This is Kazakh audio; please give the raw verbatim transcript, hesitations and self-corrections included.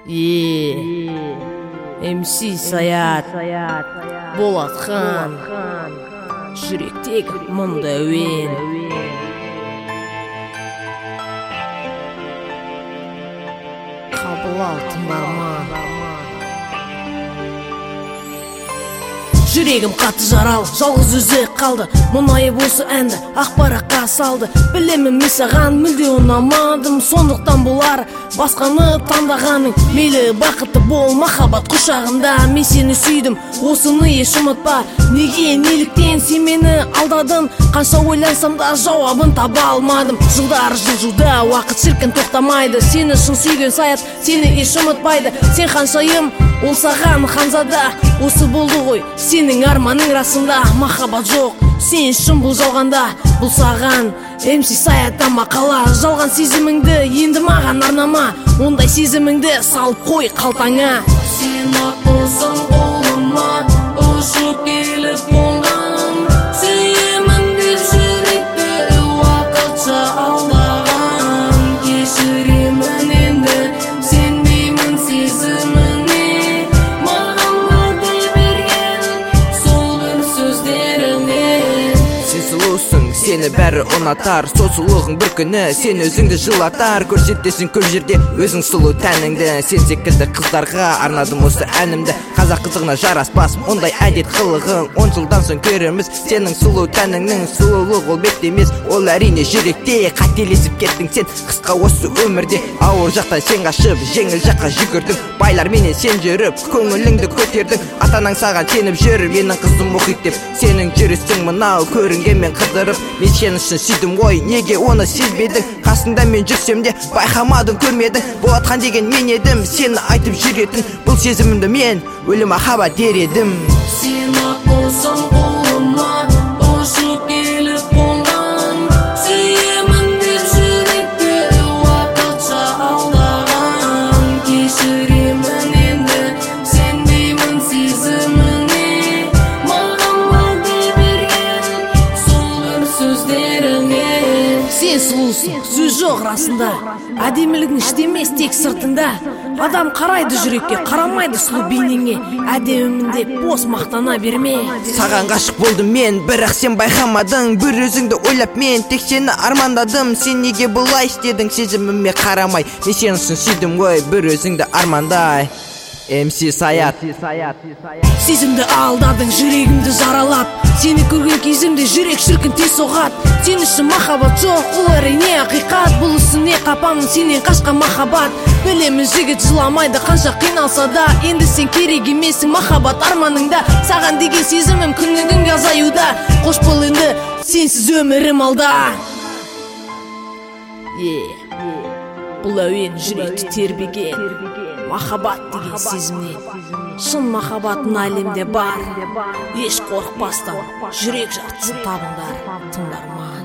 Е, эм си Саят, Болатхан, жүректегі мұнда әуен. Қабыл ал тыңдарман. Жүрегім қатты жарал, жалғыз өзі қалды. Мұнайып осы әнді ақпараққа салды. Білемін мен саған мүлде ұнамадым, сондықтан болар басқаны таңдағаның. Мейлі бақытты бол махаббат құшағында. Мен сені сүйдім, осыны еш ұмытпа. Неге, неліктен сен мені алдадың? Қанша ойлансам да жауабын таба алмадым. Жылдар жылжуда, уақыт шіркін тоқтамайды. Сені шын сүйген Саят, сені еш ұмытпайды. Сен қаншайым, ол саған ханзада. Осы болды ғой сенің арманың расында. Махаббат жоқ, сен шын бұл жалғанда. Бұл саған эм си Саяттан мақала. Жалған сезіміңді енді маған арнама. Ондай сезіміңді салып қой қалтаңа. Сен ақ болсаң қолыма ұшып келіп қонған. Сүйемін деп жүректі уақытша алдаған. Кешіремін енді сенбеймін сезіміне. Маған уәде берген сол бір сөздеріңе. Сен сұлусың, сені бәрі ұнатар. Сол сұлуғың бір күні сен өзіңді жылатар. Көрсетесің көп жерде өзің сұлу тәніңді. Сен секілді қыздарға арнадым осы әнімді. Қазақ қызығына жараспас ондай әдет қылығың. Он жылдан соң көреміз сенің сұлу тәніңнің. Сұлулық ол бетте емес, ол әрине жүректе. Қателесіп кеттің сен қысқа осы өмірде. Ауыр жақтан сен қашып, жеңіл жаққа жүгірдің. Байларменен сен жүріп, көңіліңді көтердің. Атанаң саған сеніп жүр, менің қызым мұхит деп. Сенің жүрісің мынау көрінгенмен қыдырып. Мен сені шын сүйдім ғой, неге оны сезбедің? Қасында мен жүрсем де байқамадың, көрмедің. Болатхан деген мен едім, сені айтып жүретін. Бұл сезімімді мен өлі махаббат дер едім. Сен ақ болсаң қолыма ұшып келіп қонған. Сүйемін деп жүректі уақытша алдаған. Кешіремін енді сенбеймін сезіміне. Маған уәде берген сол бір сөздеріңе. Сен сұлусың, сөз жоқ расында. Әдемілігің іште емес, тек сыртында. Адам қарайды жүрекке, қарамайды сұлу бейнеңе. Әдемімін деп бос мақтана берме. Саған ғашық болдым мен, бірақ сен байқамадың. Бір өзіңді ойлап мен тек сені армандадым. Сен неге бұлай істедің сезіміме қарамай? Мен сені шын сүйдім ғой, бір өзіңді армандай. эм си Саят. Сезімді алдадың, жүрегімді жаралап. Сені көрген кезімде жүрек шіркін тез соғады. Сен үшін махаббат жоқ, бұл әрине ақиқат. Бұл ісіне қапамын сенен қашқан махаббат. Білемін жігіт жыламайды қанша қиналса да. Енді сен керек емесің махаббат арманыңда. Саған деген сезімім күннен күнге азаюда. Қош бол енді сенсіз өмірім алда. Бұл әуен жүректі тербеген. Махаббат деген сезімнен. Шын махаббатын әлемде бар. Еш қорықпастан жүрек жартысын табыңдар тыңдарман.